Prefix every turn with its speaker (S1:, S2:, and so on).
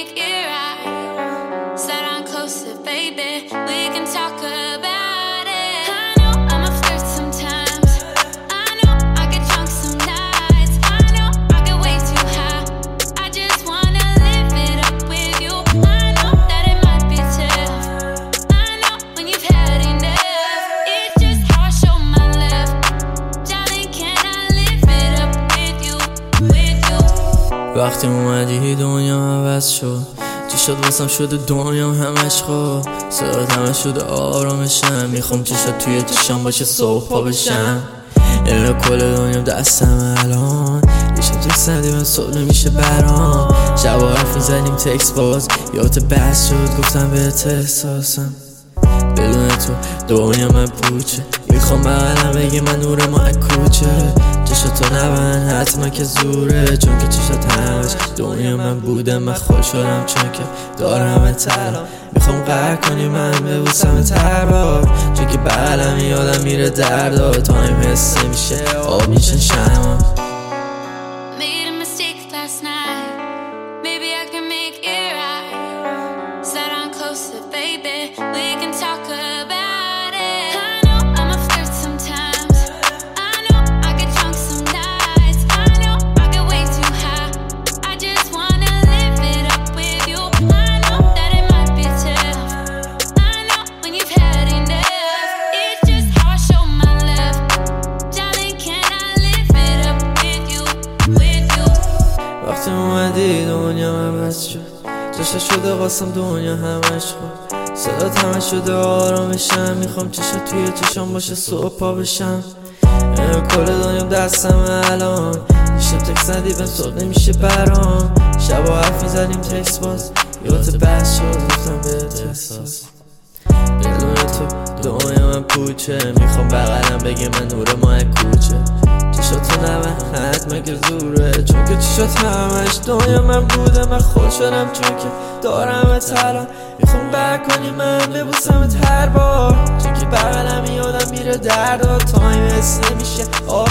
S1: make it right. Sit down closer, baby. We can talk about it. I know I'm a flirt sometimes. I know I get drunk some nights. I know I get way too high. I just wanna live it up with you. I know that it might be tough. I know when you've had enough. It's just how I show my love. Darling, can I live it up with you, with you?
S2: وقتی اومدی دنیا عوض شد، چی شد واسم شده دنیا همش خوب، صدات همش شده آرامشم، میخوام چشات توی چشام باشه صبح پا بشم. اینو کل دنیا دستم الان، یه شب تکس ندیم صبح نمیشه برام، شب حرف میزنیم تکس باز یادت بس شد گفتم بهت احساسم. بدون تو دنیا من پوچه، میخوام بغلم بگی من نور ما کوچه، چشاتو نبند حتما که زوره، چون که چشات همش دنیا من بوده. من خوشحالم چون که دارم تلا، میخوام قهر کنی من ببوسم تربار، چون که بغلم یادم میره دردا، تایم حس میشه آب میشه شما.
S1: Made a mistake last night. Maybe I can make it right. Sit down closer, baby. We can talk about it. I know I'm a flirt sometimes. I know I get drunk some nights. I know I get way too high. I just wanna live it up with you. I know that it might be tough. I know when you've had enough. It's just how I show my love. Darling, can I live it up with you, with you?
S2: وقتی اومدی دنیا عوض شد، چشات شده قاسم دنیا همش خوب، صدات همش شده آرامشم، میخوام چشات توی چشام باشه صبح پا بشم. اینو کل دنیا دستم الان، یه شب تکس ندی بهم صبح نمیشه برام، شب حرف میزنیم تکس باز یادت بس شد گفتم بهت احساس. بدون تو دنیا من پوچه، میخوام بغلم بگی من نور ما کوچه، چشاتو نبند حتما که زوره، چون که چشات همش دنیا من بوده. من خوشحالم چون که دارم تلا، میخوام قهر کنی من ببوسم هر بار، چون که بغلم یادم میره دردا، تایم حس نمیشه